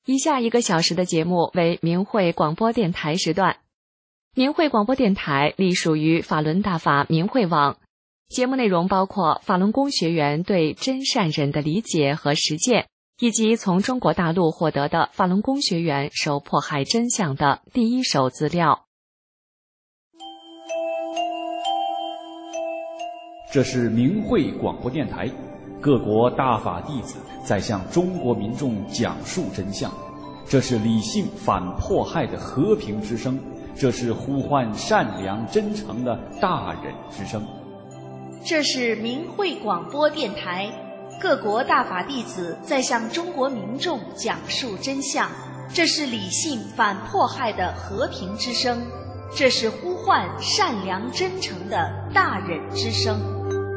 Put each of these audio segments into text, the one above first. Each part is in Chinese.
以下1个小时的节目为明慧广播电台时段。明慧广播电台隶属于法轮大法明慧网，节目内容包括法轮功学员对真善忍的理解和实践，以及从中国大陆获得的法轮功学员受迫害真相的第一手资料。 这是明慧广播电台，各国大法弟子在向中国民众讲述真相，这是理性反迫害的和平之声，这是呼唤善良真诚的大忍之声。 这是明慧广播电台，各国大法弟子在向中国民众讲述真相，这是理性反迫害的和平之声，这是呼唤善良真诚的大忍之声。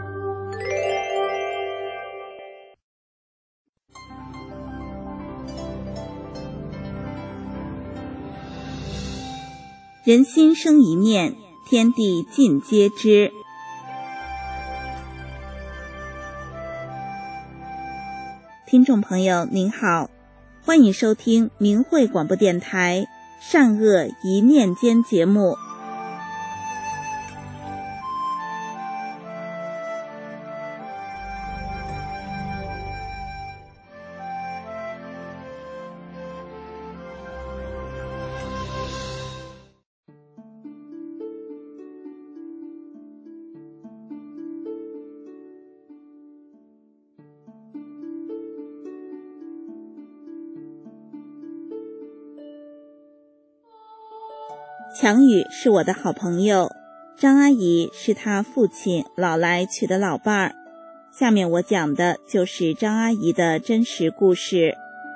人心生一念，天地尽皆知。听众朋友您好，欢迎收听明慧广播电台善恶一念间节目。强宇是我的好朋友，张阿姨是她父亲老来娶的老伴儿。下面我讲的就是张阿姨的真实故事。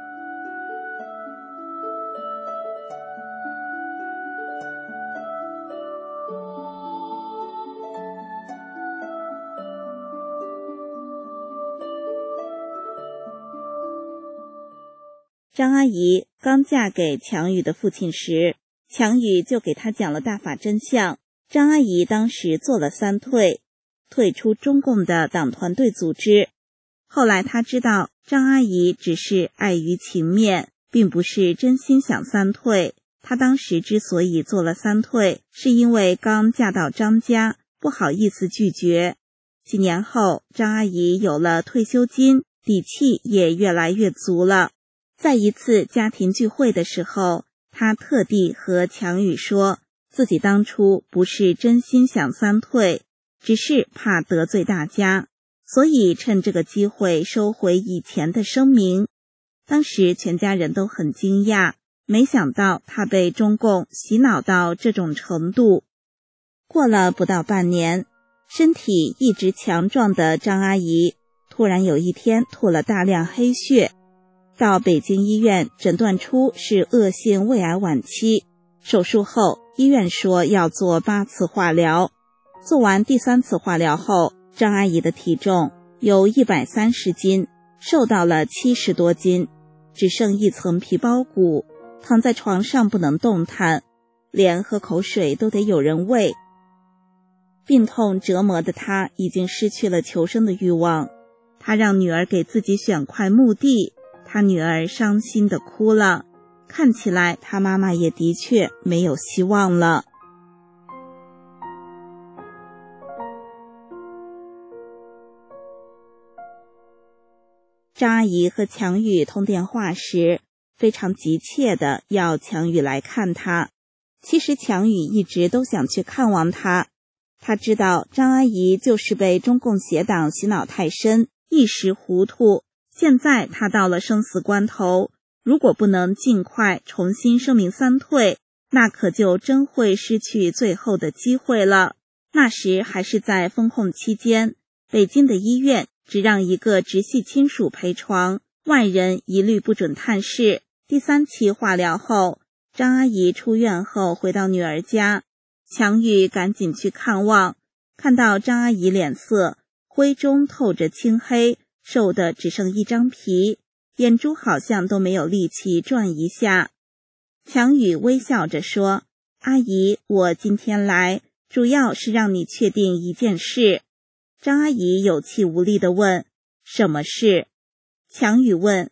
张阿姨刚嫁给强宇的父亲时，强宇就给他讲了大法真相。张阿姨当时做了3退，退出中共的党团队组织。后来他知道张阿姨只是碍于情面，并不是真心想3退。他当时之所以做了3退，是因为刚嫁到张家，不好意思拒绝。几年后，张阿姨有了退休金，底气也越来越足了。在一次家庭聚会的时候，他特地和强宇说，自己当初不是真心想3退，只是怕得罪大家，所以趁这个机会收回以前的声明。当时全家人都很惊讶，没想到他被中共洗脑到这种程度。过了不到半年，身体一直强壮的张阿姨突然有一天吐了大量黑血，到北京医院诊断出是恶性胃癌晚期，手术后医院说要做8次化疗。做完第3次化疗后，张阿姨的体重由130斤瘦到了70多斤，只剩一层皮包骨，躺在床上不能动弹，连喝口水都得有人喂。病痛折磨的她已经失去了求生的欲望，她让女儿给自己选块墓地，他女儿伤心地哭了，看起来他妈妈也的确没有希望了。张阿姨和强宇通电话时，非常急切地要强宇来看她。其实强宇一直都想去看望她，他知道张阿姨就是被中共邪党洗脑太深，一时糊涂。现在他到了生死关头，如果不能尽快重新声明3退，那可就真会失去最后的机会了。那时还是在封控期间，北京的医院只让1个直系亲属陪床，外人一律不准探视。第3期化疗后，张阿姨出院后回到女儿家，强宇赶紧去看望，看到张阿姨脸色灰中透着青黑，瘦的只剩一张皮，眼珠好像都没有力气转一下。强宇微笑着说，阿姨，我今天来主要是让你确定一件事。张阿姨有气无力地问，什么事？强宇问，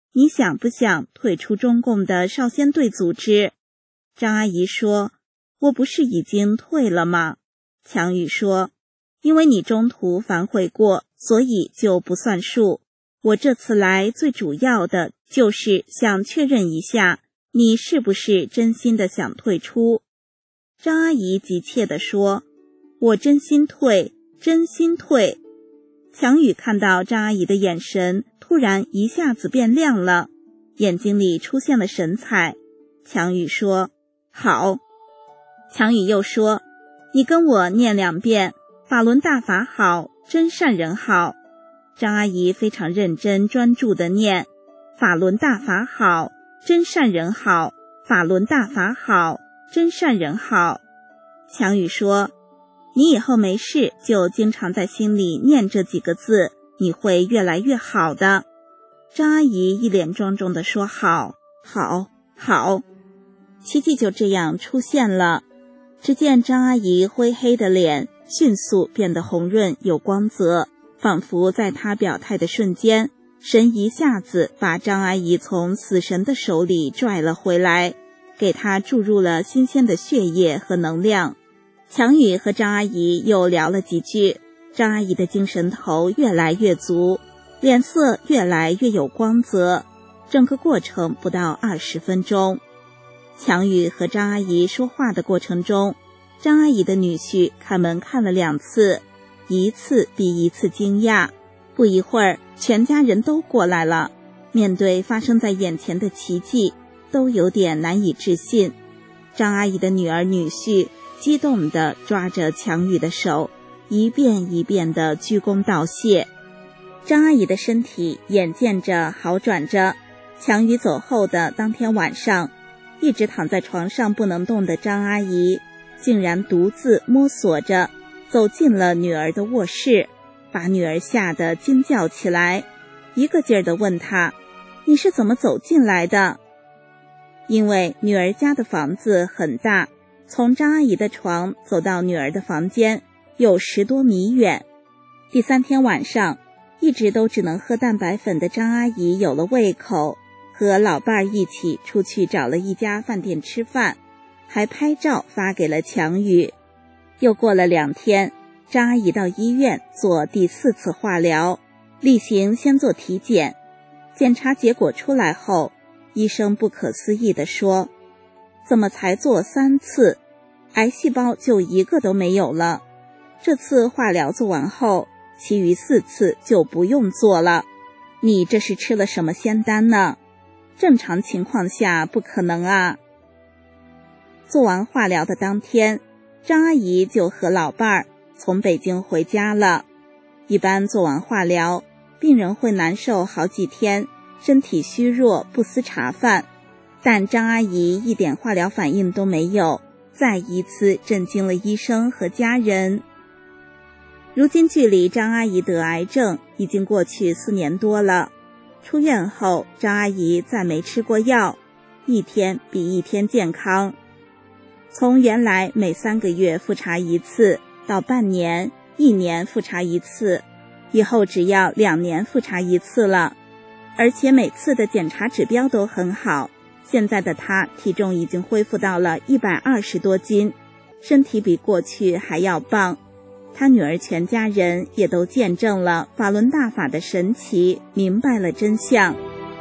你想不想退出中共的少先队组织？张阿姨说，我不是已经退了吗？强宇说，因为你中途反悔过，所以就不算数。我这次来最主要的就是想确认一下，你是不是真心的想退出？张阿姨急切地说，我真心退，真心退。强宇看到张阿姨的眼神突然一下子变亮了，眼睛里出现了神采。强宇说，好。强宇又说，你跟我念2遍，法轮大法好，真善人好。张阿姨非常认真专注地念，法轮大法好，真善人好，法轮大法好，真善人好。强宇说，你以后没事就经常在心里念这几个字，你会越来越好的。张阿姨一脸庄重地说，好，好，好。奇迹就这样出现了。只见张阿姨灰黑的脸迅速变得红润有光泽，仿佛在她表态的瞬间，神一下子把张阿姨从死神的手里拽了回来，给她注入了新鲜的血液和能量。强宇和张阿姨又聊了几句，张阿姨的精神头越来越足，脸色越来越有光泽，整个过程不到20分钟。强宇和张阿姨说话的过程中，张阿姨的女婿开门看了2次，一次比一次惊讶。不一会儿，全家人都过来了，面对发生在眼前的奇迹，都有点难以置信。张阿姨的女儿女婿激动地抓着强宇的手，一遍一遍地鞠躬道谢。张阿姨的身体眼见着好转着。强宇走后的当天晚上，一直躺在床上不能动的张阿姨竟然独自摸索着走进了女儿的卧室，把女儿吓得惊叫起来，一个劲儿地问她，你是怎么走进来的？因为女儿家的房子很大，从张阿姨的床走到女儿的房间有10多米远。第3天晚上，一直都只能喝蛋白粉的张阿姨有了胃口，和老伴儿一起出去找了一家饭店吃饭，还拍照发给了强宇。又过了2天，张阿姨到医院做第4次化疗，例行先做体检。检查结果出来后，医生不可思议地说，怎么才做3次，癌细胞就1个都没有了。这次化疗做完后，其余4次就不用做了。你这是吃了什么仙丹呢？正常情况下不可能啊。做完化疗的当天，张阿姨就和老伴儿从北京回家了。一般做完化疗，病人会难受好几天，身体虚弱，不思茶饭。但张阿姨一点化疗反应都没有，再一次震惊了医生和家人。如今距离张阿姨得癌症已经过去4年多了。出院后，张阿姨再没吃过药，一天比一天健康。从原来每3个月复查1次，到半年、1年复查1次，以后只要2年复查1次了。而且每次的检查指标都很好，现在的她体重已经恢复到了120多斤，身体比过去还要棒。他女儿全家人也都见证了法轮大法的神奇，明白了真相。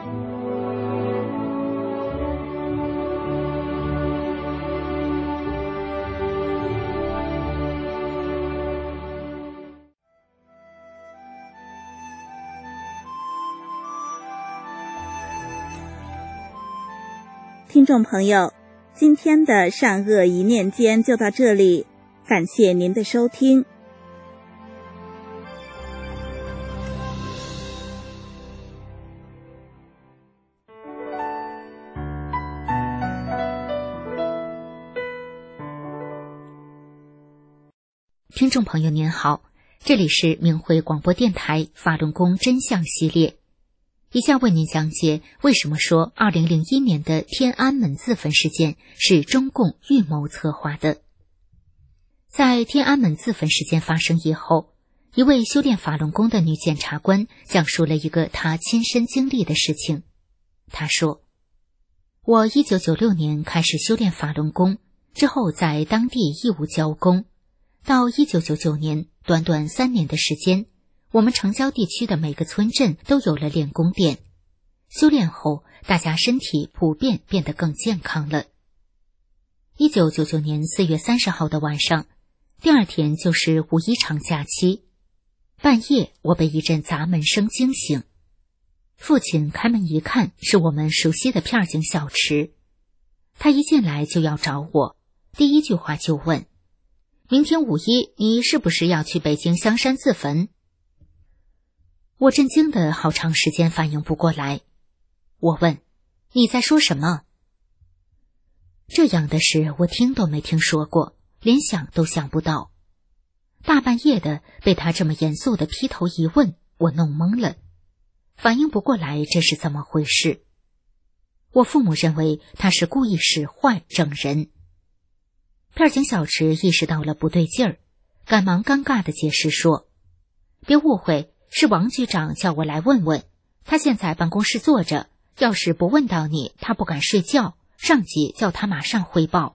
听众朋友，今天的善恶一念间就到这里，感谢您的收听。 听众朋友您好，这里是明慧广播电台法轮功真相系列，以下为您讲解为什么说2001年的天安门自焚事件是中共预谋策划的。在天安门自焚事件发生以后，一位修炼法轮功的女检察官讲述了一个她亲身经历的事情。 他说，我1996年开始修炼法轮功，之后在当地义务教功，到1999年，短短3年的时间，我们城郊地区的每个村镇都有了练功店。修炼后，大家身体普遍变得更健康了。1999年4月30号的晚上，第二天就是五一长假期。半夜，我被一阵砸门声惊醒。父亲开门一看，是我们熟悉的片警小池。他一进来就要找我，第一句话就问：明天五一，你是不是要去北京香山自焚？我震惊的好长时间反应不过来。我问：你在说什么？这样的事我听都没听说过，连想都想不到。大半夜的被他这么严肃的劈头一问，我弄懵了，反应不过来这是怎么回事。我父母认为他是故意使坏整人。片警小池意识到了不对劲儿，赶忙尴尬地解释说：别误会，是王局长叫我来问问，他现在办公室坐着，要是不问到你，他不敢睡觉，上级叫他马上汇报。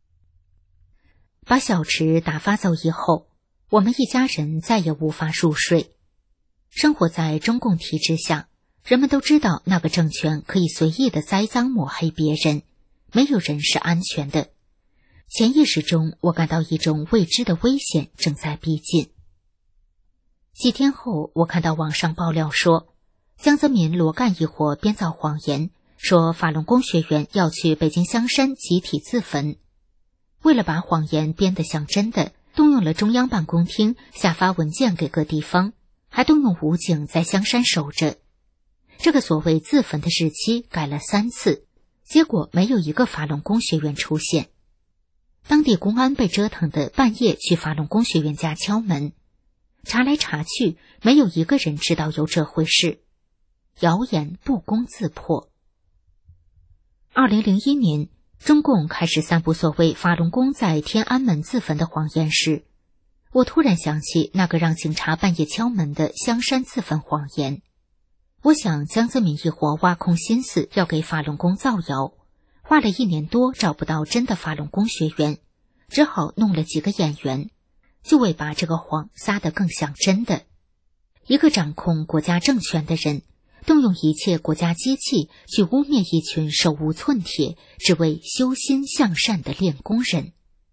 把小池打发走以后，我们一家人再也无法入睡。生活在中共体制下，人们都知道那个政权可以随意的栽赃抹黑别人，没有人是安全的。潜意识中，我感到一种未知的危险正在逼近。几天后，我看到网上爆料说，江泽民、罗干一伙编造谎言，说法轮功学员要去北京香山集体自焚。为了把谎言编得像真的，动用了中央办公厅下发文件给各地方，还动用武警在香山守着。这个所谓自焚的日期改了3次，结果没有一个法轮功学员出现。当地公安被折腾的半夜去法轮功学员家敲门，查来查去，没有一个人知道有这回事。谣言不攻自破。2001年，中共开始散布所谓法轮功在天安门自焚的谎言时，我突然想起那个让警察半夜敲门的香山自焚谎言。我想江泽民一伙挖空心思要给法轮功造谣，花了1年多找不到真的法轮功学员，只好弄了几个演员，就为把这个谎撒得更像真的。一个掌控国家政权的人，动用一切国家机器去污蔑一群手无寸铁只为修心向善的练功人。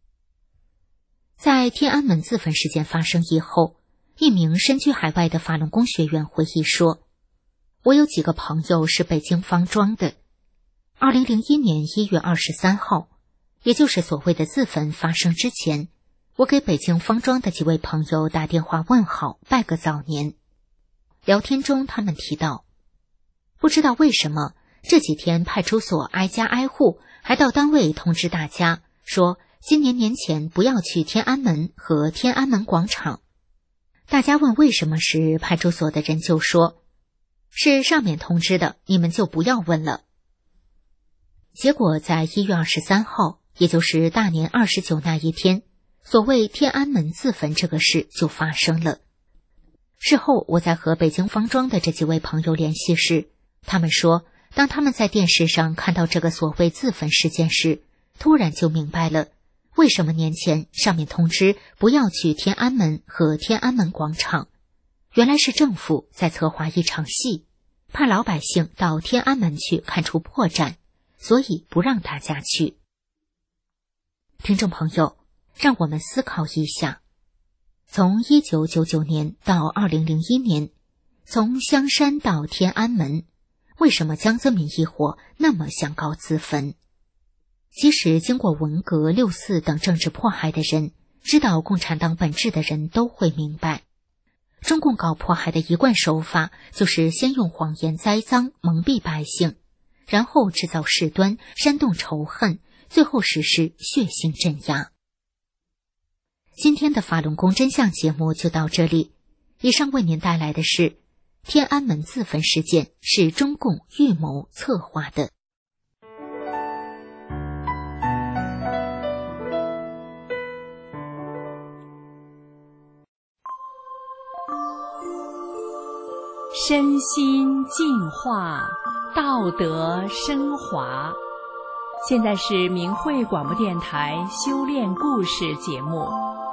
在天安门自焚事件发生以后，一名身居海外的法轮功学员回忆说，我有几个朋友是北京方庄的。2001年1月23号，也就是所谓的自焚发生之前，我给北京方庄的几位朋友打电话问好，拜个早年。聊天中他们提到，不知道为什么这几天派出所挨家挨户，还到单位通知大家说今年年前不要去天安门和天安门广场。大家问为什么时，派出所的人就说，是上面通知的，你们就不要问了。结果在1月23号，也就是大年29那一天，所谓天安门自焚这个事就发生了。事后我在和北京方庄的这几位朋友联系时，他们说，当他们在电视上看到这个所谓自焚事件时，突然就明白了，为什么年前上面通知不要去天安门和天安门广场。原来是政府在策划一场戏，怕老百姓到天安门去看出破绽，所以不让大家去。听众朋友，让我们思考一下，从1999年到2001年，从香山到天安门，为什么江泽民一伙那么想搞自焚？即使经过文革、6四等政治迫害的人，知道共产党本质的人都会明白，中共搞迫害的一贯手法就是先用谎言栽赃蒙蔽百姓，然后制造事端，煽动仇恨，最后实施血腥镇压。今天的法轮功真相节目就到这里，以上为您带来的是天安门自焚事件是中共预谋策划的。 身心净化， 道德升华。现在是明慧广播电台修炼故事节目。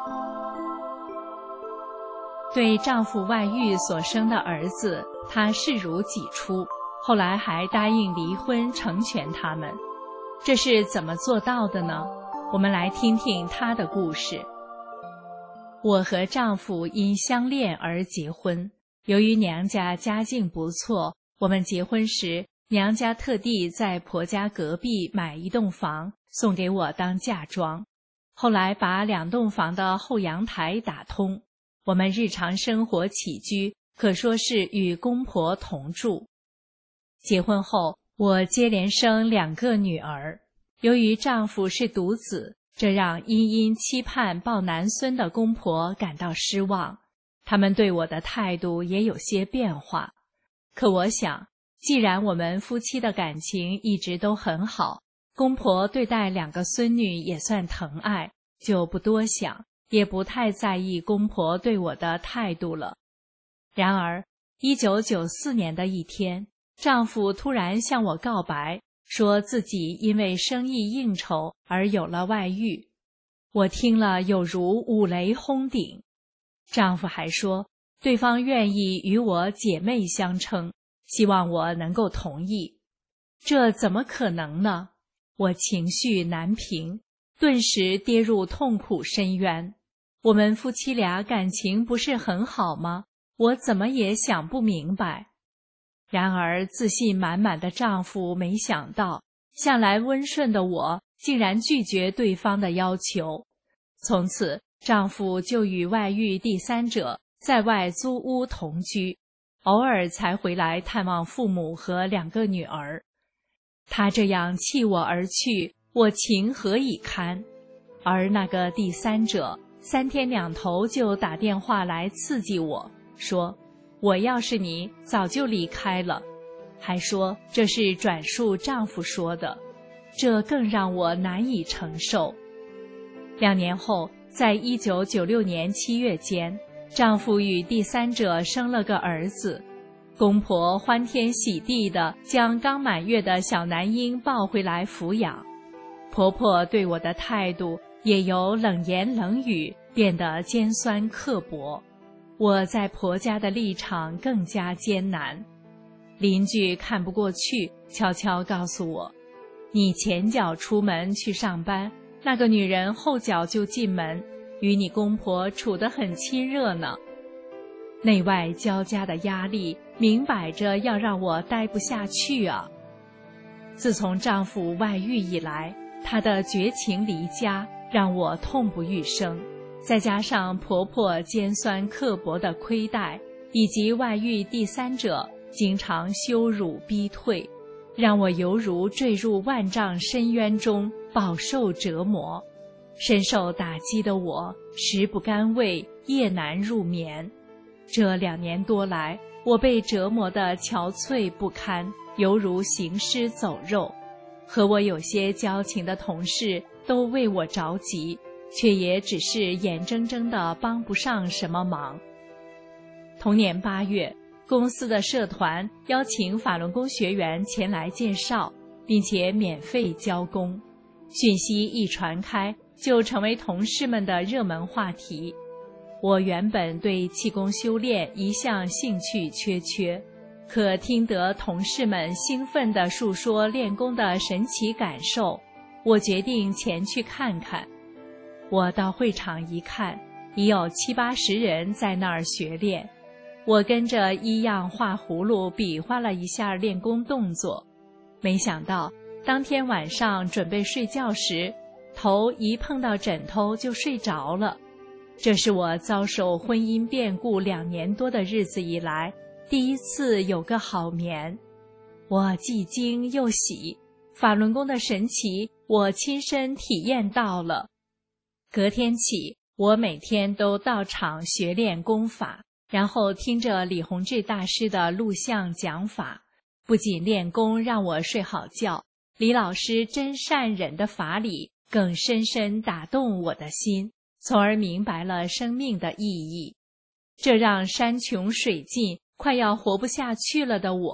对丈夫外遇所生的儿子，她视如己出，后来还答应离婚成全他们。这是怎么做到的呢？我们来听听她的故事。我和丈夫因相恋而结婚，由于娘家家境不错，我们结婚时娘家特地在婆家隔壁买一栋房送给我当嫁妆，后来把2栋房的后阳台打通，我们日常生活起居可说是与公婆同住。结婚后，我接连生2个女儿，由于丈夫是独子，这让殷期盼抱男孙的公婆感到失望，他们对我的态度也有些变化。可我想，既然我们夫妻的感情一直都很好，公婆对待2个孙女也算疼爱，就不多想，也不太在意公婆对我的态度了。然而1994年的一天，丈夫突然向我告白，说自己因为生意应酬而有了外遇。我听了有如五雷轰顶。丈夫还说，对方愿意与我姐妹相称，希望我能够同意。这怎么可能呢？我情绪难平，顿时跌入痛苦深渊。我们夫妻俩感情不是很好吗？我怎么也想不明白。然而自信满满的丈夫没想到，向来温顺的我竟然拒绝对方的要求。从此，丈夫就与外遇第三者在外租屋同居，偶尔才回来探望父母和2个女儿。他这样弃我而去，我情何以堪？而那个第三者3天2头就打电话来刺激我，说我要是你早就离开了，还说这是转述丈夫说的，这更让我难以承受。2年后，在1996年7月间，丈夫与第三者生了个儿子，公婆欢天喜地地将刚满月的小男婴抱回来抚养。婆婆对我的态度也由冷言冷语变得尖酸刻薄，我在婆家的立场更加艰难。邻居看不过去，悄悄告诉我，你前脚出门去上班，那个女人后脚就进门，与你公婆处得很亲热呢。内外交加的压力，明摆着要让我待不下去啊。自从丈夫外遇以来，她的绝情离家让我痛不欲生，再加上婆婆尖酸刻薄的亏待，以及外遇第三者经常羞辱逼退，让我犹如坠入万丈深渊中，饱受折磨。深受打击的我食不甘味，夜难入眠。这2年多来，我被折磨得憔悴不堪，犹如行尸走肉。和我有些交情的同事都为我着急，却也只是眼睁睁地帮不上什么忙。同年8月，公司的社团邀请法轮功学员前来介绍，并且免费教功。讯息一传开，就成为同事们的热门话题。我原本对气功修炼一向兴趣缺缺，可听得同事们兴奋地述说练功的神奇感受，我决定前去看看。我到会场一看，已有70-80人在那儿学练。我跟着一样画葫芦比划了一下练功动作，没想到当天晚上准备睡觉时，头一碰到枕头就睡着了。这是我遭受婚姻变故2年多的日子以来第一次有个好眠。我既惊又喜，法轮功的神奇我亲身体验到了。隔天起，我每天都到场学练功法，然后听着李洪志大师的录像讲法，不仅练功让我睡好觉，李老师真善忍的法理更深深打动我的心，从而明白了生命的意义。这让山穷水尽快要活不下去了的我，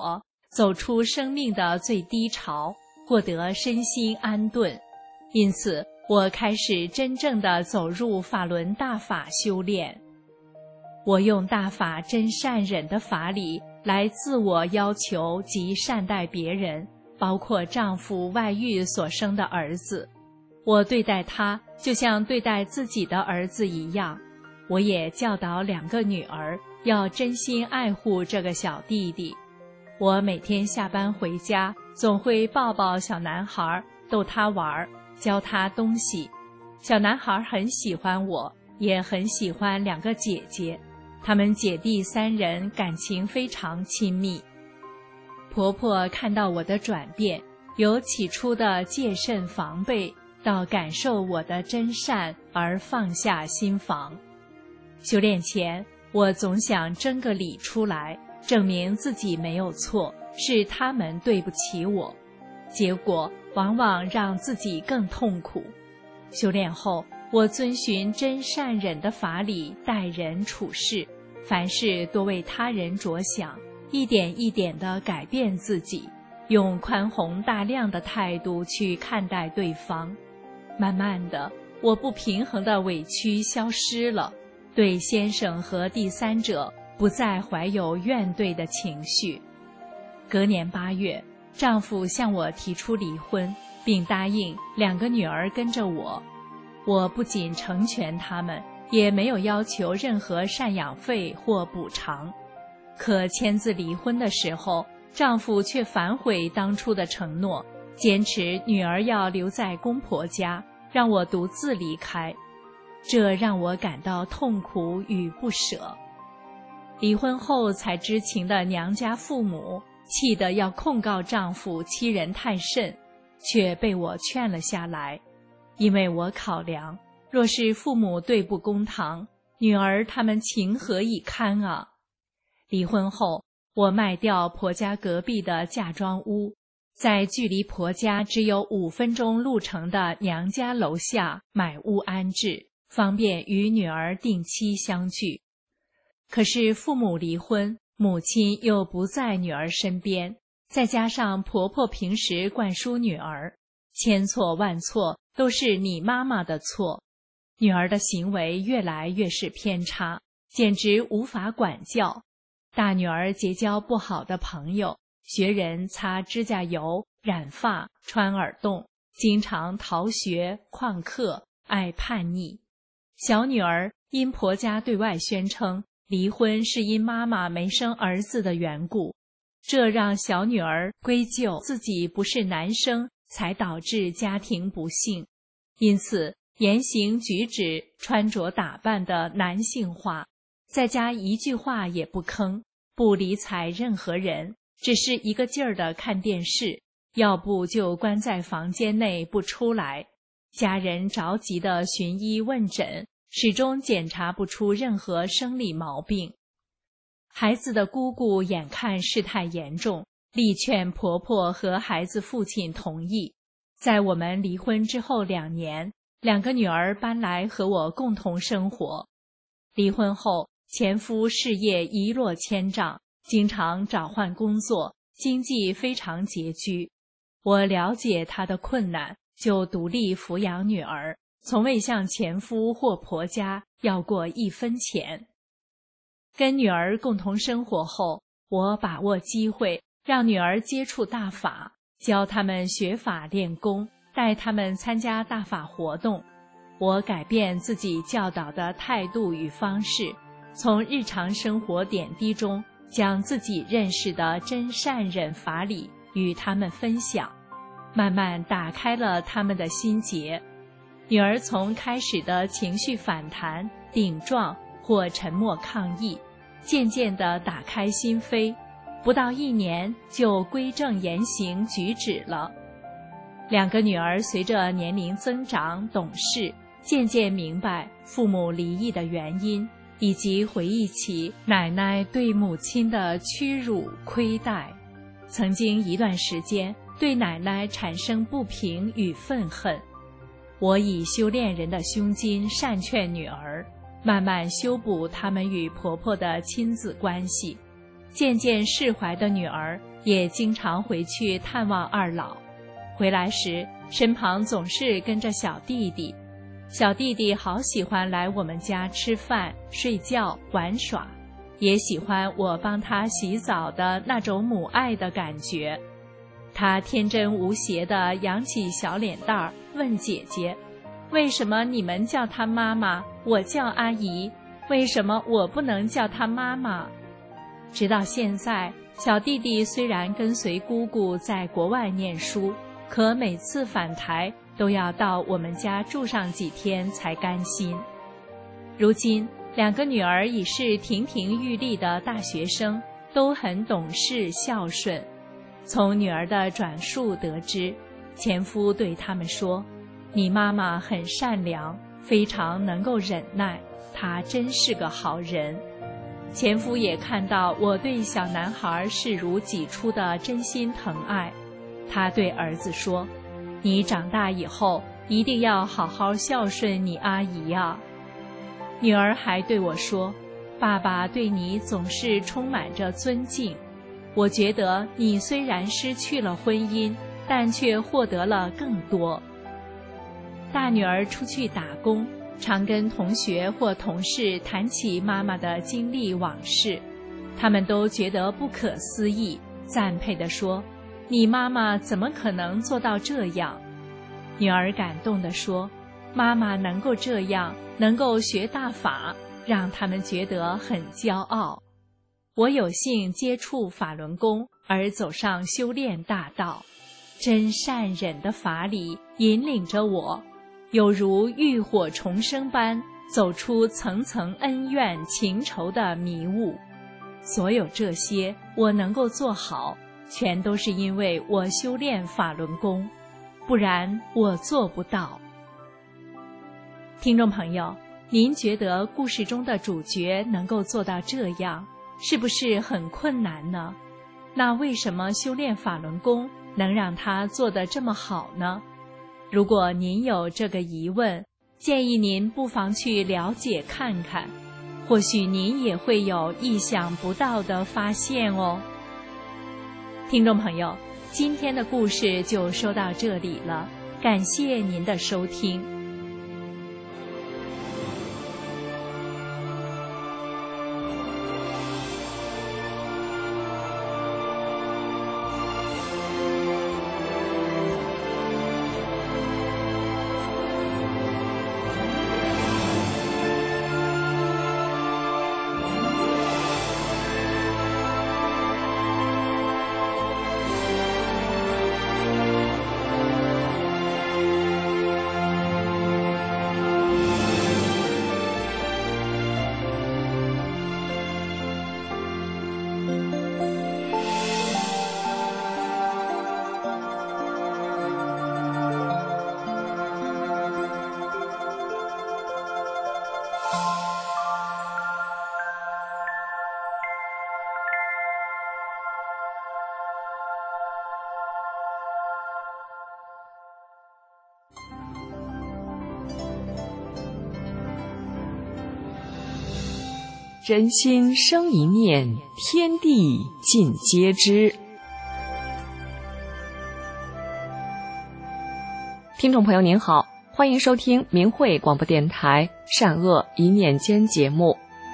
走出生命的最低潮，获得身心安顿。因此，我开始真正地走入法轮大法修炼。我用大法真善忍的法理来自我要求及善待别人，包括丈夫外遇所生的儿子。我对待他就像对待自己的儿子一样。我也教导2个女儿要真心爱护这个小弟弟。我每天下班回家，总会抱抱小男孩，逗他玩，教他东西。小男孩很喜欢我，也很喜欢2个姐姐，他们姐弟3人感情非常亲密。婆婆看到我的转变，由起初的戒慎防备，到感受我的真善而放下心防。修炼前，我总想争个理出来，证明自己没有错，是他们对不起我，结果往往让自己更痛苦。修炼后，我遵循真善忍的法理待人处事，凡事多为他人着想，一点一点地改变自己，用宽宏大量的态度去看待对方。慢慢的，我不平衡的委屈消失了，对先生和第三者不再怀有怨怼的情绪。隔年8月，丈夫向我提出离婚，并答应2个女儿跟着我。我不仅成全他们，也没有要求任何赡养费或补偿。可签字离婚的时候，丈夫却反悔当初的承诺，坚持女儿要留在公婆家，让我独自离开。这让我感到痛苦与不舍。离婚后才知情的娘家父母气得要控告丈夫欺人太甚，却被我劝了下来。因为我考量，若是父母对簿公堂，女儿他们情何以堪啊？离婚后，我卖掉婆家隔壁的嫁妆屋，在距离婆家只有5分钟路程的娘家楼下买屋安置，方便与女儿定期相聚。可是父母离婚，母亲又不在女儿身边，再加上婆婆平时灌输女儿，千错万错都是你妈妈的错，女儿的行为越来越是偏差，简直无法管教。大女儿结交不好的朋友，学人擦指甲油、染发、穿耳洞，经常逃学、旷课，爱叛逆。小女儿因婆家对外宣称离婚是因妈妈没生儿子的缘故，这让小女儿归咎自己不是男生才导致家庭不幸，因此言行举止、穿着打扮的男性化，在家一句话也不吭，不理睬任何人，只是一个劲儿地看电视，要不就关在房间内不出来。家人着急地寻医问诊，始终检查不出任何生理毛病。孩子的姑姑眼看事态严重，力劝婆婆和孩子父亲同意。在我们离婚之后2年，2个女儿搬来和我共同生活。离婚后，前夫事业一落千丈，经常找换工作，经济非常拮据。我了解他的困难，就独立抚养女儿，从未向前夫或婆家要过1分钱。跟女儿共同生活后，我把握机会，让女儿接触大法，教他们学法练功，带他们参加大法活动。我改变自己教导的态度与方式，从日常生活点滴中将自己认识的真善忍法理与他们分享，慢慢打开了他们的心结。女儿从开始的情绪反弹、顶撞或沉默抗议，渐渐地打开心扉，不到1年就归正言行举止了。2个女儿随着年龄增长懂事，渐渐明白父母离异的原因，以及回忆起奶奶对母亲的屈辱亏待。曾经一段时间对奶奶产生不平与愤恨，我以修炼人的胸襟善劝女儿，慢慢修补他们与婆婆的亲子关系。渐渐释怀的女儿也经常回去探望二老。回来时，身旁总是跟着小弟弟。小弟弟好喜欢来我们家吃饭、睡觉、玩耍，也喜欢我帮他洗澡的那种母爱的感觉。他天真无邪地扬起小脸蛋儿，问姐姐：“为什么你们叫她妈妈，我叫阿姨？为什么我不能叫她妈妈？”直到现在，小弟弟虽然跟随姑姑在国外念书，可每次返台都要到我们家住上几天才甘心。如今2个女儿已是亭亭玉立的大学生，都很懂事孝顺。从女儿的转述得知，前夫对他们说：“你妈妈很善良，非常能够忍耐，她真是个好人。”前夫也看到我对小男孩视如己出的真心疼爱，他对儿子说：“你长大以后一定要好好孝顺你阿姨啊。”女儿还对我说：“爸爸对你总是充满着尊敬，我觉得你虽然失去了婚姻，但却获得了更多。”大女儿出去打工，常跟同学或同事谈起妈妈的经历往事，他们都觉得不可思议，赞佩地说：“你妈妈怎么可能做到这样？”女儿感动地说：“妈妈能够这样，能够学大法，让他们觉得很骄傲。”我有幸接触法轮功而走上修炼大道，真善忍的法理引领着我，有如浴火重生般走出层层恩怨情仇的迷雾。所有这些我能够做好，全都是因为我修炼法轮功，不然我做不到。听众朋友，您觉得故事中的主角能够做到这样，是不是很困难呢？那为什么修炼法轮功能让他做得这么好呢？如果您有这个疑问，建议您不妨去了解看看，或许您也会有意想不到的发现哦。听众朋友，今天的故事就说到这里了，感谢您的收听。 人心生一念，天地尽皆知。听众朋友您好，欢迎收听明慧广播电台善恶一念间节目。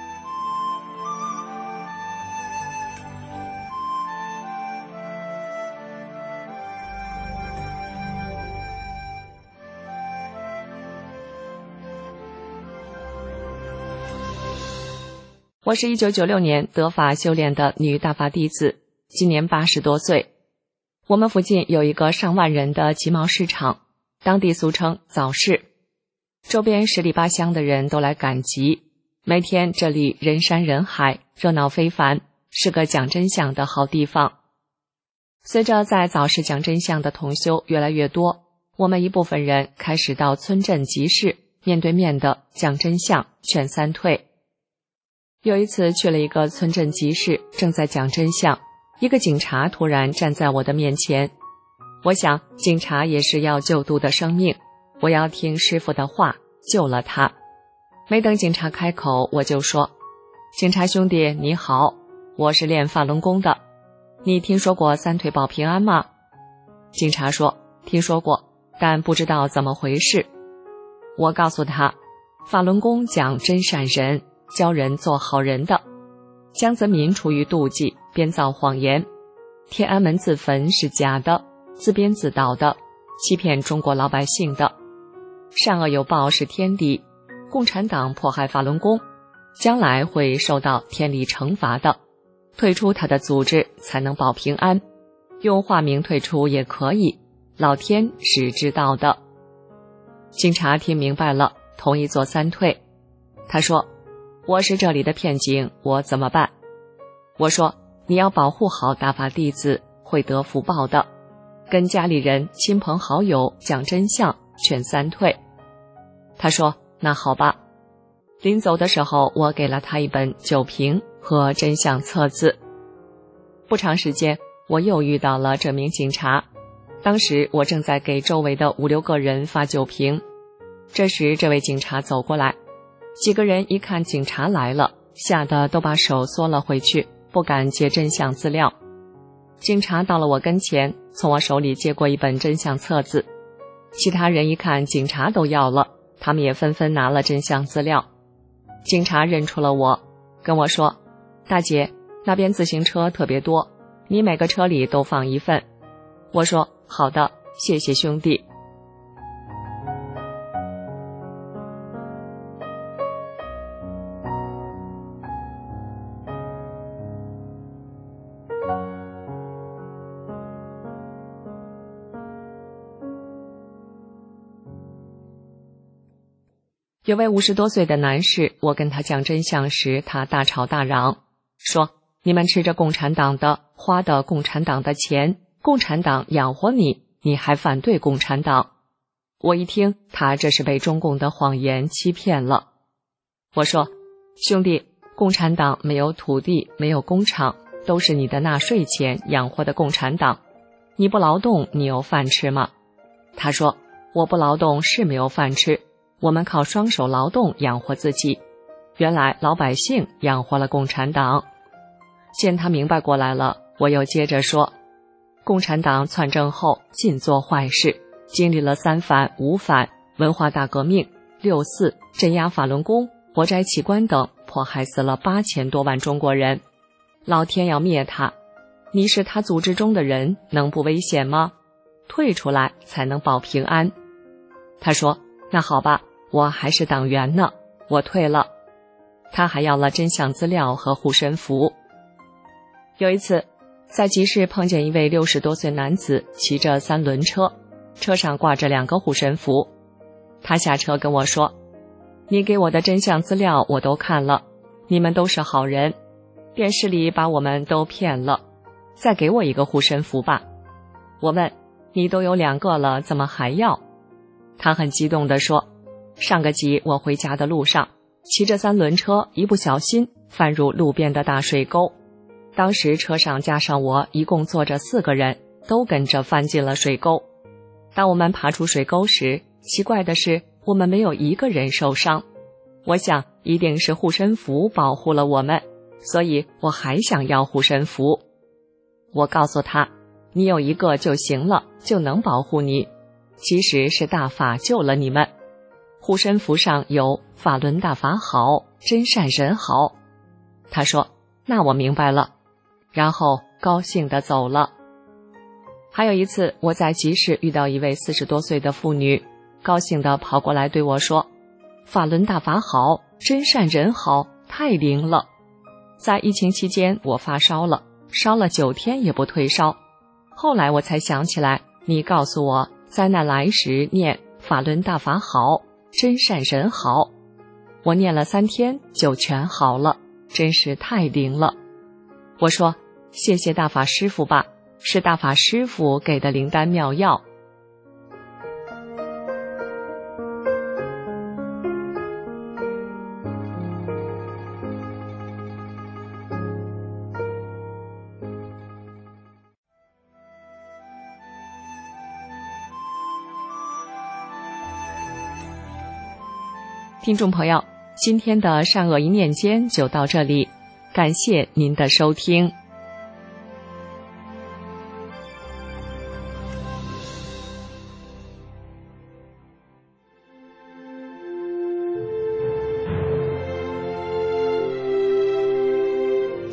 我是1996年得法修炼的女大法弟子，今年80多岁。我们附近有一个上万人的集贸市场，当地俗称早市，周边10里8乡的人都来赶集，每天这里人山人海，热闹非凡，是个讲真相的好地方。随着在早市讲真相的同修越来越多，我们一部分人开始到村镇集市面对面的讲真相，劝三退。有一次去了一个村镇集市，正在讲真相，一个警察突然站在我的面前。我想警察也是要救度的生命，我要听师父的话，救了他。没等警察开口，我就说：警察兄弟你好，我是练法轮功的， 你听说过三退保平安吗？警察说，听说过，但不知道怎么回事。我告诉他，法轮功讲真善忍，教人做好人的。江泽民出于妒忌，编造谎言，天安门自焚是假的，自编自导的，欺骗中国老百姓的。善恶有报是天理，共产党迫害法轮功，将来会受到天理惩罚的。退出他的组织才能保平安，用化名退出也可以，老天是知道的。警察听明白了，同意做三退。他说，我是这里的片警，我怎么办？我说，你要保护好大法弟子，会得福报的。跟家里人、亲朋好友讲真相，劝三退。他说，那好吧。临走的时候，我给了他一本酒瓶和真相册子。不长时间，我又遇到了这名警察。当时我正在给周围的5、6个人发酒瓶。这时这位警察走过来，几个人一看警察来了，吓得都把手缩了回去，不敢接真相资料。警察到了我跟前，从我手里接过一本真相册子。其他人一看警察都要了，他们也纷纷拿了真相资料。警察认出了我，跟我说，大姐，那边自行车特别多，你每个车里都放一份。我说，好的，谢谢兄弟。有位50多岁的男士，我跟他讲真相时，他大吵大嚷，说，你们吃着共产党的，花的共产党的钱，共产党养活你，你还反对共产党。我一听，他这是被中共的谎言欺骗了。我说，兄弟，共产党没有土地，没有工厂，都是你的纳税钱养活的共产党。你不劳动，你有饭吃吗？他说，我不劳动是没有饭吃，我们靠双手劳动养活自己。原来老百姓养活了共产党。见他明白过来了，我又接着说，共产党篡政后尽做坏事，经历了3反、5反、文化大革命、6·4、镇压法轮功、活摘器官等，迫害死了8000多万中国人。老天要灭他，你是他组织中的人，能不危险吗？退出来才能保平安。他说，那好吧，我还是党员呢，我退了。他还要了真相资料和护身符。有一次在集市碰见一位60多岁男子骑着3轮车，车上挂着2个护身符。他下车跟我说，你给我的真相资料我都看了，你们都是好人，电视里把我们都骗了，再给我一个护身符吧。我问，你都有2个了，怎么还要？他很激动地说，上个集我回家的路上，骑着3轮车，一不小心翻入路边的大水沟。当时车上加上我，一共坐着4个人，都跟着翻进了水沟。当我们爬出水沟时，奇怪的是，我们没有一个人受伤。我想，一定是护身符保护了我们，所以我还想要护身符。我告诉他，你有1个就行了，就能保护你。其实是大法救了你们。护身符上有法轮大法好，真善人好。他说，那我明白了，然后高兴地走了。还有一次，我在集市遇到一位40多岁的妇女，高兴地跑过来对我说，法轮大法好，真善人好，太灵了。在疫情期间，我发烧了，烧了9天也不退烧。后来我才想起来，你告诉我灾难来时念法轮大法好，真善人好。我念了3天就全好了，真是太灵了。我说，谢谢大法师父吧，是大法师父给的灵丹妙药。听众朋友，今天的善恶一念间就到这里，感谢您的收听。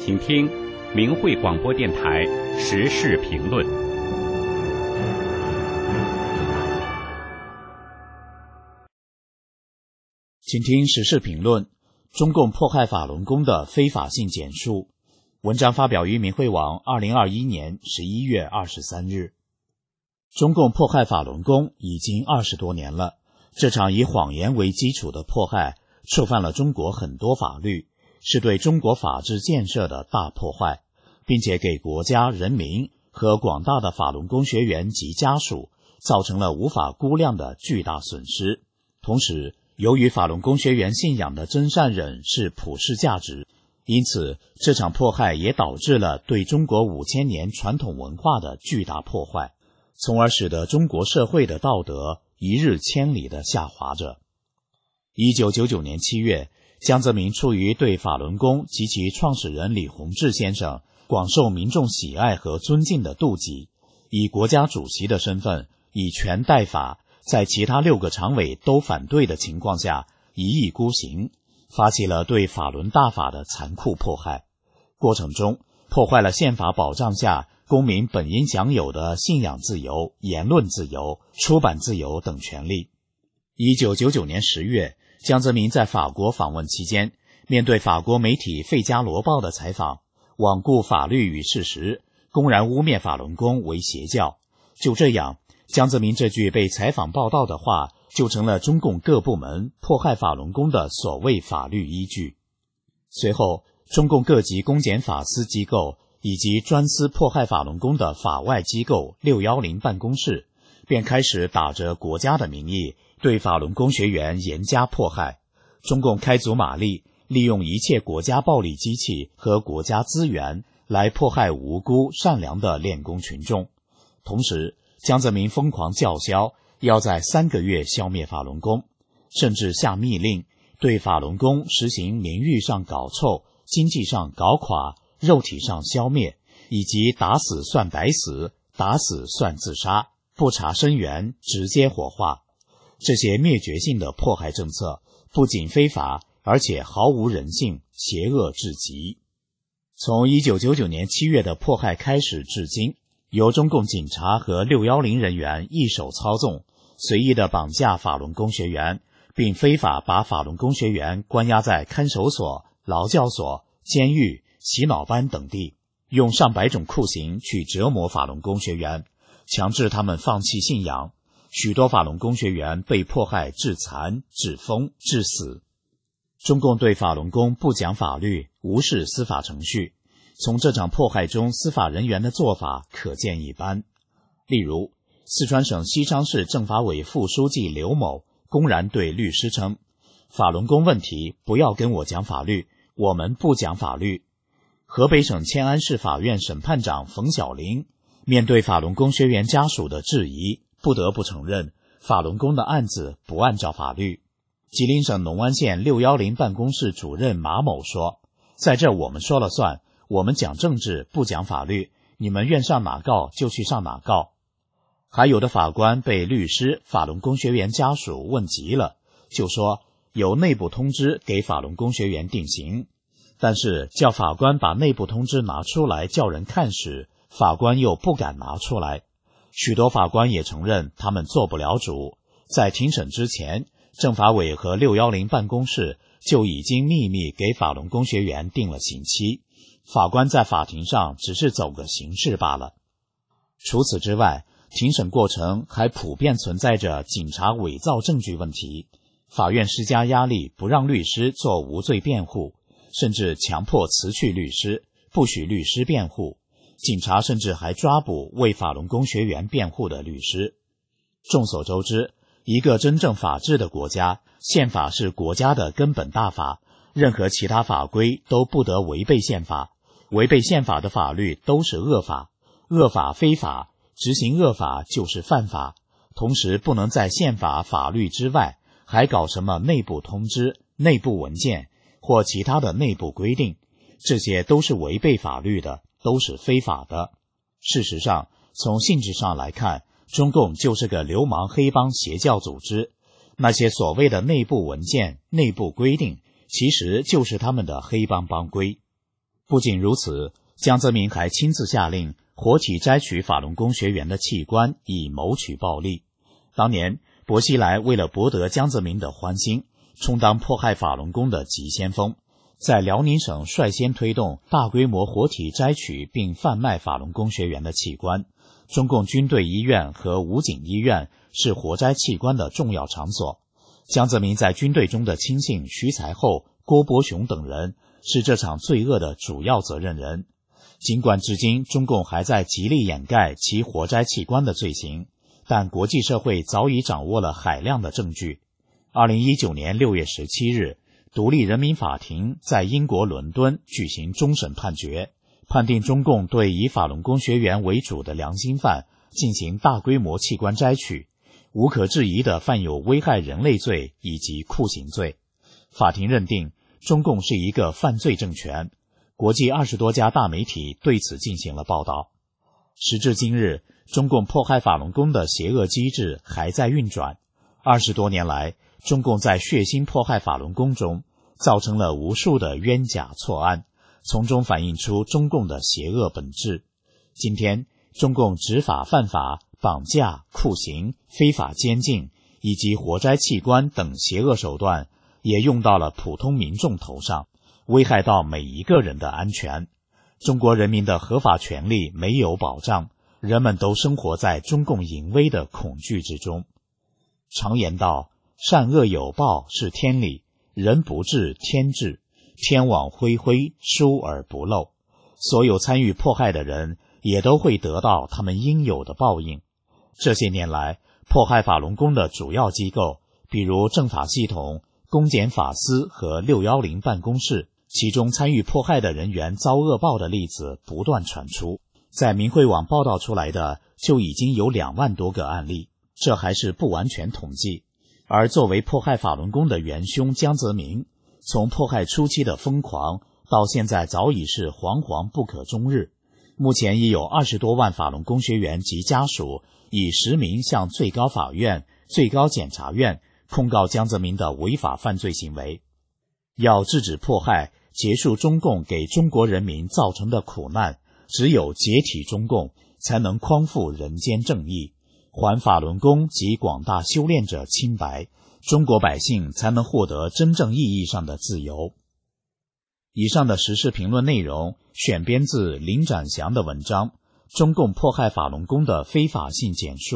请听明慧广播电台时事评论。 请听时事评论：中共迫害法轮功的非法性简述。文章发表于明慧网2021年11月23日。中共迫害法轮功已经20多年了，这场以谎言为基础的迫害触犯了中国很多法律，是对中国法治建设的大破坏，并且给国家、人民和广大的法轮功学员及家属造成了无法估量的巨大损失。同时，由于法轮功学员信仰的真善忍是普世价值，因此这场迫害也导致了对中国5000年传统文化的巨大破坏，从而使得中国社会的道德一日千里地下滑着。1999年7月，江泽民出于对法轮功及其创始人李洪志先生广受民众喜爱和尊敬的妒忌，以国家主席的身份以权代法，在其他6个常委都反对的情况下一意孤行，发起了对法轮大法的残酷迫害。过程中破坏了宪法保障下公民本应享有的信仰自由、言论自由、出版自由等权利。1999年10月，江泽民在法国访问期间，面对法国媒体《费加罗报》的采访，罔顾法律与事实，公然污蔑法轮功为邪教。就这样，江泽民这句被采访报道的话就成了中共各部门迫害法轮功的所谓法律依据。随后，中共各级公检法司机构以及专司迫害法轮功的法外机构610办公室便开始打着国家的名义对法轮功学员严加迫害。中共开足马力，利用一切国家暴力机器和国家资源来迫害无辜善良的练功群众。同时，江泽民疯狂叫嚣要在3个月消灭法轮功，甚至下密令对法轮功实行名誉上搞臭、经济上搞垮、肉体上消灭，以及打死算白死、打死算自杀，不查生源直接火化。这些灭绝性的迫害政策不仅非法，而且毫无人性，邪恶至极。从1999年7月的迫害开始至今，由中共警察和610人员一手操纵，随意地绑架法轮功学员，并非法把法轮功学员关押在看守所、劳教所、监狱、洗脑班等地，用上百种酷刑去折磨法轮功学员，强制他们放弃信仰。许多法轮功学员被迫害致残、致疯、致死。中共对法轮功不讲法律，无视司法程序，从这场迫害中司法人员的做法可见一斑。例如，四川省西昌市政法委副书记刘某公然对律师称，法轮功问题不要跟我讲法律，我们不讲法律。河北省迁安市法院审判长冯小林面对法轮功学员家属的质疑，不得不承认法轮功的案子不按照法律。吉林省隆安县610办公室主任马某说，在这我们说了算，我们讲政治不讲法律，你们愿上哪告就去上哪告。还有的法官被律师、法轮功学员家属问急了，就说有内部通知给法轮功学员定刑，但是叫法官把内部通知拿出来叫人看时，法官又不敢拿出来。许多法官也承认他们做不了主，在庭审之前，政法委和610办公室就已经秘密给法轮功学员定了刑期，法官在法庭上只是走个形式罢了。除此之外，庭审过程还普遍存在着警察伪造证据问题，法院施加压力不让律师做无罪辩护，甚至强迫辞去律师，不许律师辩护。警察甚至还抓捕为法轮功学员辩护的律师。众所周知，一个真正法治的国家，宪法是国家的根本大法，任何其他法规都不得违背宪法，违背宪法的法律都是恶法，恶法非法，执行恶法就是犯法。同时不能在宪法法律之外还搞什么内部通知、内部文件或其他的内部规定，这些都是违背法律的，都是非法的。事实上，从性质上来看，中共就是个流氓黑帮邪教组织，那些所谓的内部文件、内部规定，其实就是他们的黑帮帮规。 不仅如此，江泽民还亲自下令活体摘取法轮功学员的器官，以谋取暴利。当年薄熙来为了博得江泽民的欢心，充当迫害法轮功的急先锋，在辽宁省率先推动大规模活体摘取并贩卖法轮功学员的器官。中共军队医院和武警医院是活摘器官的重要场所。江泽民在军队中的亲信徐才厚、郭伯雄等人是这场罪恶的主要责任人。尽管至今中共还在极力掩盖其活摘器官的罪行，但国际社会早已掌握了海量的证据。2019年6月17日，独立人民法庭在英国伦敦举行终审判决，判定中共对以法轮功学员为主的良心犯进行大规模器官摘取，无可置疑地犯有危害人类罪以及酷刑罪。法庭认定中共是一个犯罪政权，国际20多家大媒体对此进行了报道。时至今日，中共迫害法轮功的邪恶机制还在运转。20多年来，中共在血腥迫害法轮功中造成了无数的冤假错案，从中反映出中共的邪恶本质。今天，中共执法犯法、绑架、酷刑、非法监禁以及活摘器官等邪恶手段也用到了普通民众头上，危害到每一个人的安全。中国人民的合法权利没有保障，人们都生活在中共淫威的恐惧之中。常言道，善恶有报是天理，人不治天治，天网恢恢，疏而不漏。所有参与迫害的人也都会得到他们应有的报应。这些年来，迫害法轮功的主要机构，比如政法系统、公检法司和610办公室，其中参与迫害的人员遭恶报的例子不断传出。在明慧网报道出来的就已经有2万多个案例，这还是不完全统计。而作为迫害法轮功的元凶江泽民，从迫害初期的疯狂到现在早已是惶惶不可终日。目前已有20多万法轮功学员及家属以实名向最高法院、最高检察院控告江泽民的违法犯罪行为。要制止迫害，结束中共给中国人民造成的苦难，只有解体中共，才能匡复人间正义，还法轮功及广大修炼者清白，中国百姓才能获得真正意义上的自由。以上的时事评论内容选编自林展祥的文章《中共迫害法轮功的非法性简述》。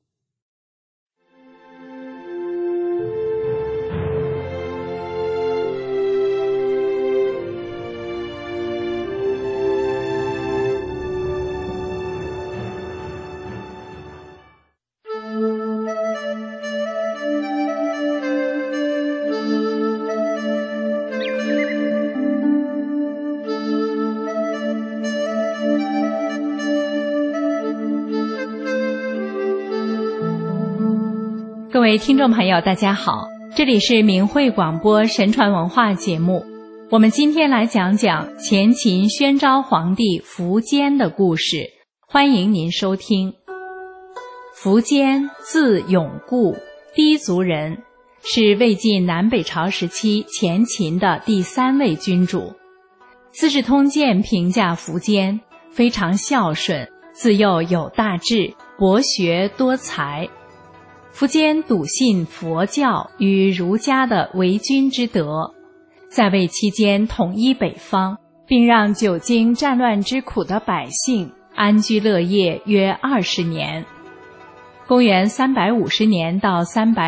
各位听众朋友，大家好，这里是明慧广播神传文化节目。我们今天来讲讲前秦宣昭皇帝苻坚的故事，欢迎您收听。苻坚字永固，氐族人，是魏晋南北朝时期前秦的第3位君主。《资治通鉴》评价苻坚非常孝顺，自幼有大志，博学多才。苻坚笃信佛教与儒家的为君之德，在位期间统一北方，并让久经战乱之苦的百姓安居乐业约20年。公元350年到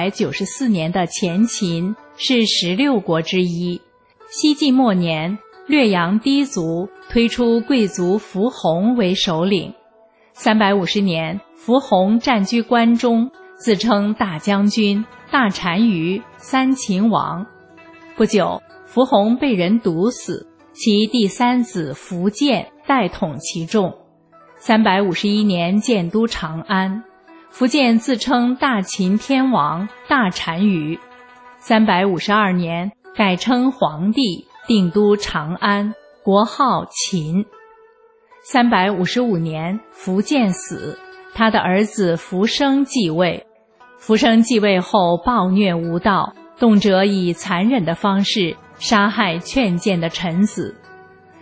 394年的前秦是16国之一。西晋末年，略阳氐族推出贵族苻弘为首领。350年，苻弘占据关中，自称大将军、大单于、3秦王。不久，苻弘被人毒死，其第3子苻建代统其众。351年建都长安，苻建自称大秦天王、大单于。352年改称皇帝，定都长安，国号秦。355年，苻建死，他的儿子苻生继位。苻生继位后暴虐无道，动辄以残忍的方式杀害劝谏的臣子。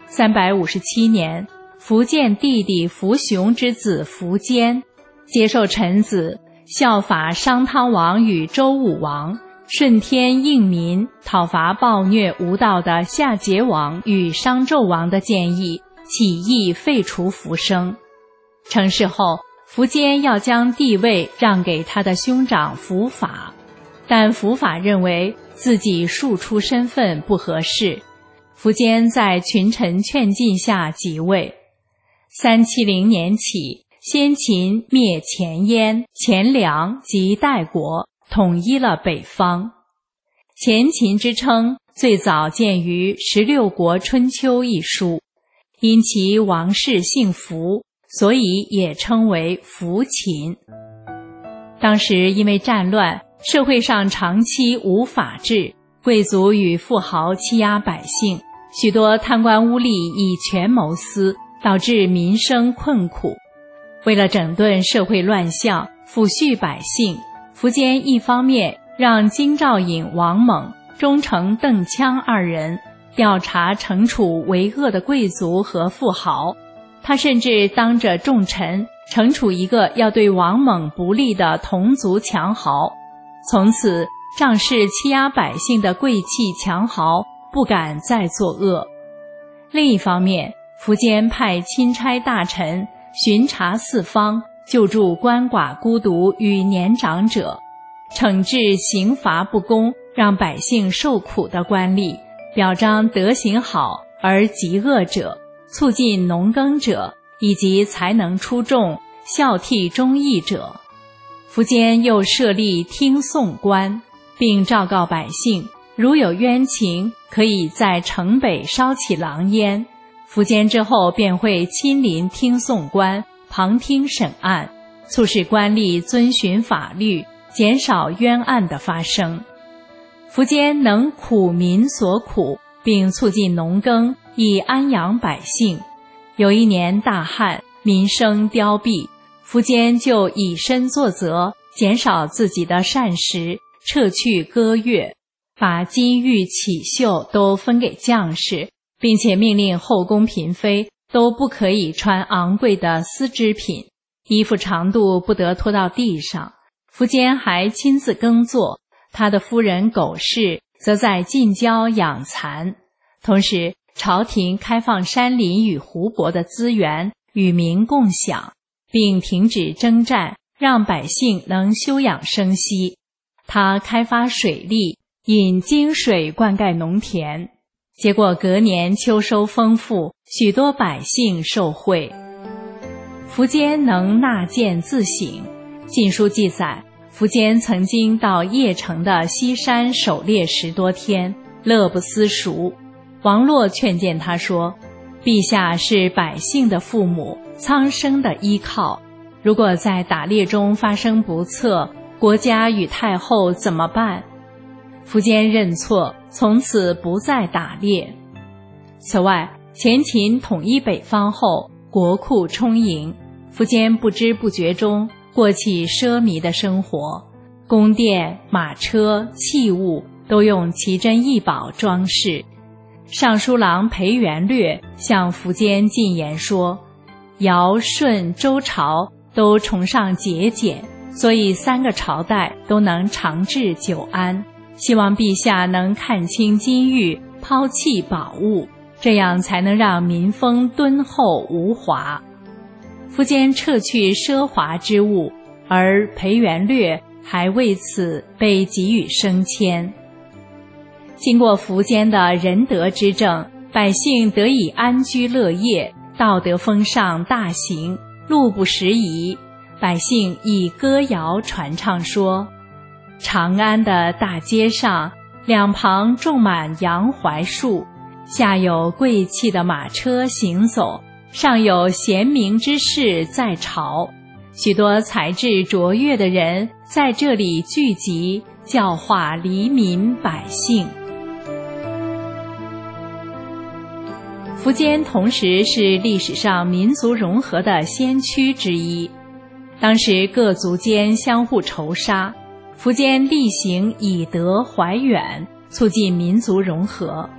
357年，苻建弟弟苻雄之子苻坚接受臣子效法商汤王与周武王，顺天应民，讨伐暴虐无道的夏桀王与商纣王的建议，起义废除苻生。成事后，苻坚要将帝位让给他的兄长苻法，但苻法认为自己庶出身份不合适，苻坚在群臣劝进下即位。370年起，先秦灭前燕、前凉及代国，统一了北方。前秦之称最早见于《16国春秋》一书，因其王室姓苻，所以也称为苻秦。当时因为战乱，社会上长期无法治，贵族与富豪欺压百姓，许多贪官污吏以权谋私，导致民生困苦。为了整顿社会乱象，抚恤百姓，苻坚一方面让京兆尹王猛、忠臣邓羌二人调查惩处为恶的贵族和富豪，他甚至当着众臣惩处一个要对王猛不利的同族强豪。从此，仗势欺压百姓的贵气强豪不敢再作恶。另一方面，苻坚派钦差大臣巡查四方，救助鳏寡孤独与年长者，惩治刑罚不公，让百姓受苦的官吏，表彰德行好而极恶者，促进农耕者，以及才能出众、孝悌忠义者。苻坚又设立听讼官，并昭告百姓，如有冤情，可以在城北烧起狼烟。苻坚之后便会亲临听讼官，旁听审案，促使官吏遵循法律，减少冤案的发生。苻坚能苦民所苦，并促进农耕，以安养百姓。有一年大旱，民生凋敝，苻坚就以身作则，减少自己的膳食，撤去歌乐，把金玉绮绣都分给将士，并且命令后宫嫔妃都不可以穿昂贵的丝织品，衣服长度不得拖到地上。苻坚还亲自耕作，他的夫人苟氏则在近郊养蚕。同时，朝廷开放山林与湖泊的资源与民共享，并停止征战，让百姓能休养生息。他开发水利，引泾水灌溉农田，结果隔年秋收丰富，许多百姓受惠。苻坚能纳谏自省，《晋书》记载，苻坚曾经到邺城的西山狩猎10多天，乐不思蜀。王洛劝谏他说，陛下是百姓的父母，苍生的依靠，如果在打猎中发生不测，国家与太后怎么办？苻坚认错，从此不再打猎。此外，前秦统一北方后，国库充盈，苻坚不知不觉中过起奢靡的生活，宫殿、马车、器物都用奇珍异宝装饰。尚书郎裴元略向苻坚进言说，尧、舜、周朝都崇尚节俭，所以3个朝代都能长治久安，希望陛下能看清金玉，抛弃宝物，这样才能让民风敦厚无华。苻坚撤去奢华之物，而裴元略还为此被给予升迁。经过苻坚的仁德之政，百姓得以安居乐业，道德风尚大行，路不拾遗。百姓以歌谣传唱说，长安的大街上，两旁种满杨槐树，下有贵气的马车行走，上有贤明之士在朝，许多才智卓越的人在这里聚集，教化黎民百姓。苻坚同时是历史上民族融合的先驱之一。当时各族间相互仇杀，苻坚力行以德怀远，促进民族融合。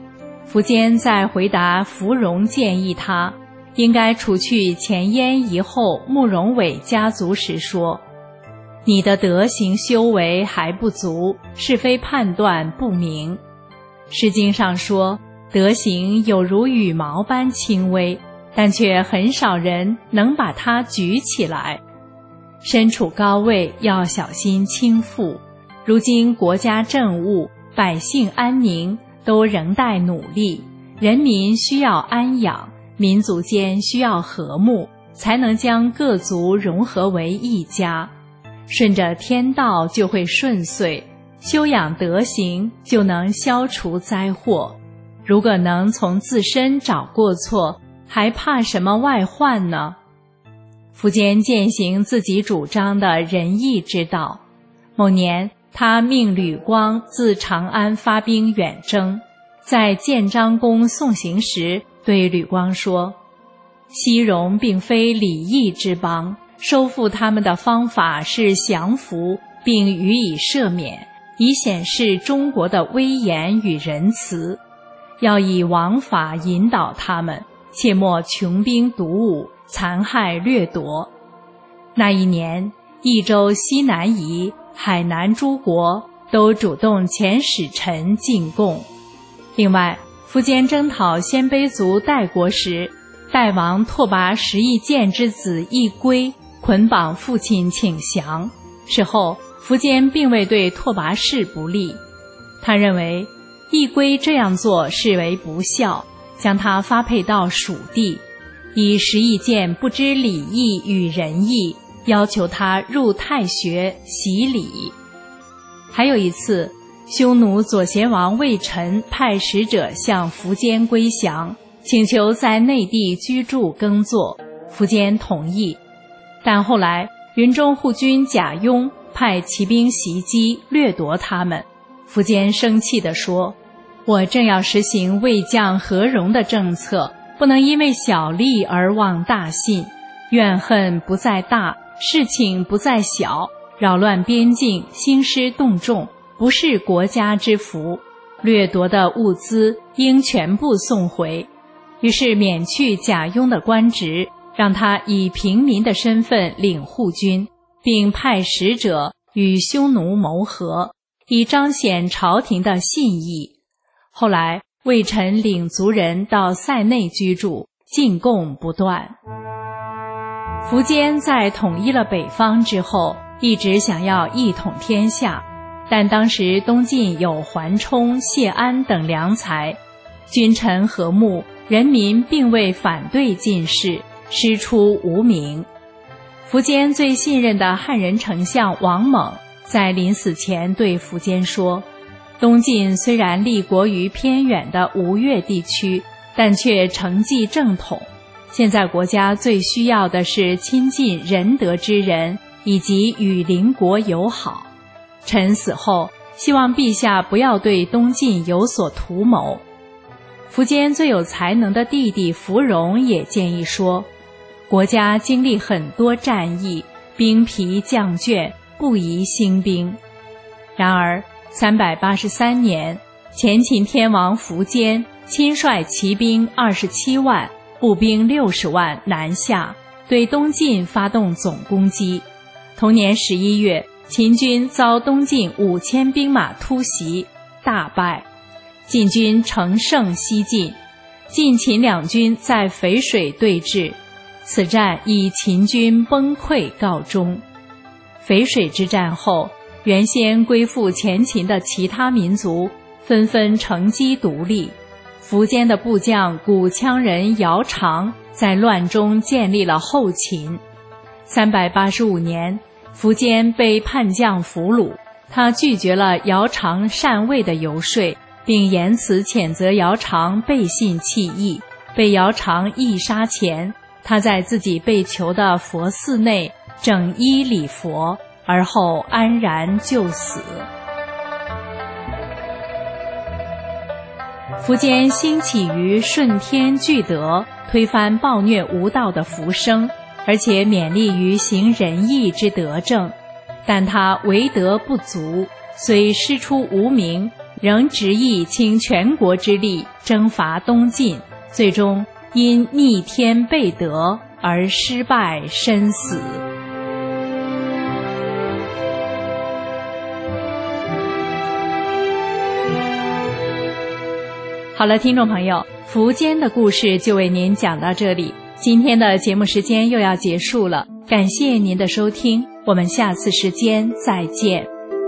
苻坚在回答芙蓉建议他应该除去前燕遗后慕容伟家族时说，你的德行修为还不足，是非判断不明。诗经上说，德行有如羽毛般轻微，但却很少人能把它举起来。身处高位要小心倾覆，如今国家政务，百姓安宁都仍待努力，人民需要安养，民族间需要和睦，才能将各族融合为一家。顺着天道就会顺遂，修养德行就能消除灾祸。如果能从自身找过错，还怕什么外患呢？苻坚践行自己主张的仁义之道。某年，他命吕光自长安发兵远征，在建章宫送行时，对吕光说：西戎并非礼义之邦，收复他们的方法是降服并予以赦免，以显示中国的威严与仁慈。要以王法引导他们，切莫穷兵黩武，残害掠夺。那一年，益州西南夷、海南诸国都主动遣使臣进贡。另外，苻坚征讨鲜卑族代国时，代王拓跋什翼建之子义归捆绑父亲请降，事后苻坚并未对拓跋氏不利。他认为义归这样做视为不孝，将他发配到蜀地，以什翼建不知礼义与仁义，要求他入太学习礼。还有一次，匈奴左贤王魏臣派使者向苻坚归降，请求在内地居住耕作，苻坚同意。但后来云中护军贾雍派骑兵袭击掠夺他们，苻坚生气地说：我正要实行魏将和戎的政策，不能因为小利而忘大信，怨恨不在大，事情不在小，扰乱边境，兴师动众，不是国家之福，掠夺的物资应全部送回。于是免去贾雍的官职，让他以平民的身份领护军，并派使者与匈奴谋和，以彰显朝廷的信义。后来魏臣领族人到塞内居住，进贡不断。苻坚在统一了北方之后，一直想要一统天下，但当时东晋有桓冲、谢安等良才，君臣和睦，人民并未反对进士，师出无名。苻坚最信任的汉人丞相王猛在临死前对苻坚说：东晋虽然立国于偏远的吴越地区，但却承继正统。现在国家最需要的是亲近仁德之人，以及与邻国友好。臣死后，希望陛下不要对东晋有所图谋。苻坚最有才能的弟弟芙蓉也建议说：国家经历很多战役，兵疲将倦，不宜兴兵。然而383年，前秦天王苻坚亲率骑兵27万，步兵60万南下，对东晋发动总攻击。同年11月，秦军遭东晋5000兵马突袭，大败，晋军乘胜西进，晋秦两军在淝水对峙，此战以秦军崩溃告终。淝水之战后，原先归附前秦的其他民族纷纷乘机独立，苻坚的部将古羌人姚苌在乱中建立了后秦。385年，苻坚被叛将俘虏，他拒绝了姚苌禅位的游说，并言辞谴责姚苌背信弃义。被姚苌缢杀前，他在自己被囚的佛寺内整衣礼佛，而后安然就死。苻坚兴起于顺天具德，推翻暴虐无道的苻生，而且勉励于行仁义之德政，但他为德不足，虽师出无名， 仍执意倾全国之力征伐东晋，最终因逆天背德而失败身死。好了，听众朋友，苻坚的故事就为您讲到这里，今天的节目时间又要结束了，感谢您的收听，我们下次时间再见。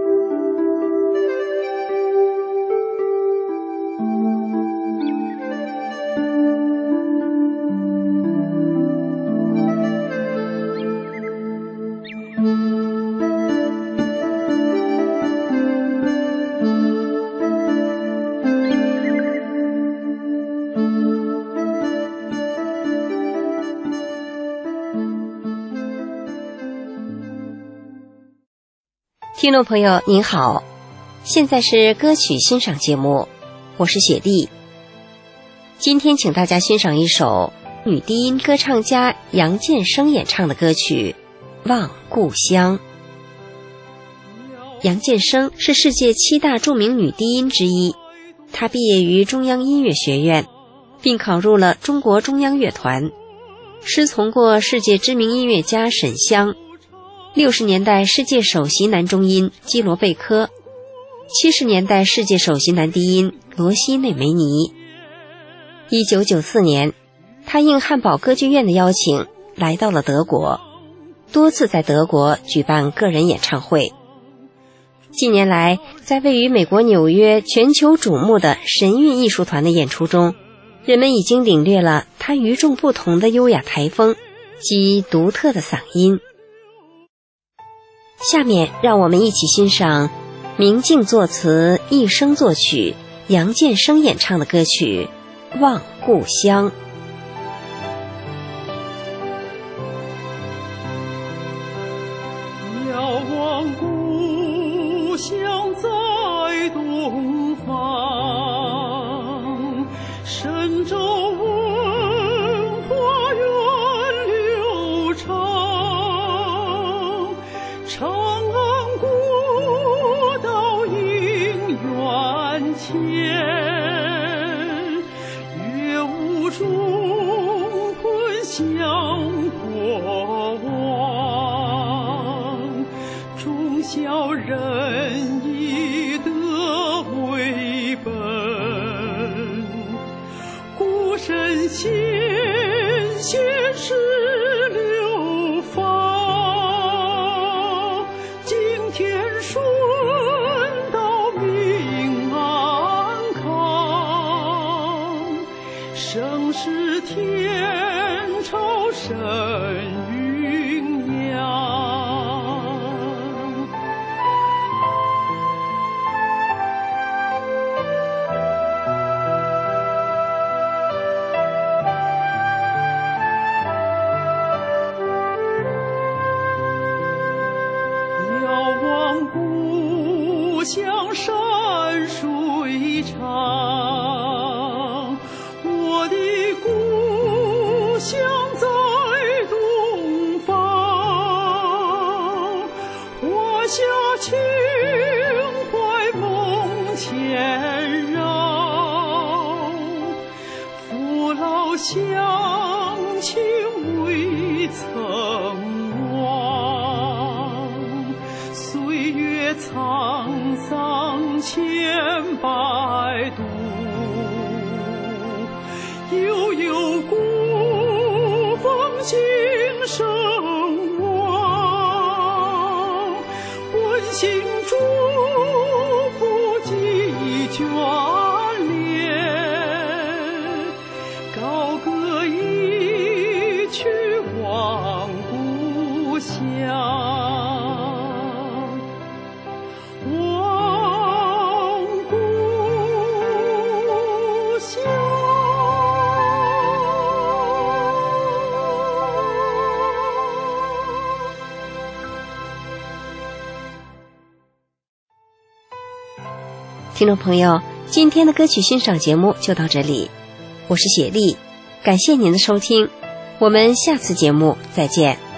听众朋友您好，现在是歌曲欣赏节目，我是雪莉。今天请大家欣赏一首女低音歌唱家杨建生演唱的歌曲《望故乡》。杨建生是世界7大著名女低音之一，她毕业于中央音乐学院，并考入了中国中央乐团，师从过世界知名音乐家沈湘，60年代世界首席男中音基罗贝科，70年代世界首席男低音罗西内梅尼。1994年，他应汉堡歌剧院的邀请来到了德国，多次在德国举办个人演唱会。近年来，在位于美国纽约全球瞩目的神韵艺术团的演出中，人们已经领略了他与众不同的优雅台风及独特的嗓音。下面让我们一起欣赏明镜作词、一生作曲、杨建生演唱的歌曲《望故乡》。 遥望故乡在东方，神州文化源流长，长安古道迎远前，乐舞中昆香过往，忠孝仁义德为本，古神先贤是流芳，敬天顺道明安康，盛世天朝神云扬。遥望故乡山水长，我的故乡在东方，华夏情怀梦千绕，父老乡亲未曾忘，岁月沧桑千百度，悠悠古风今生望，温馨祝福几眷恋，高歌一曲望故乡，望故乡。 听众朋友，今天的歌曲欣赏节目就到这里，我是雪莉，感谢您的收听，我们下次节目再见。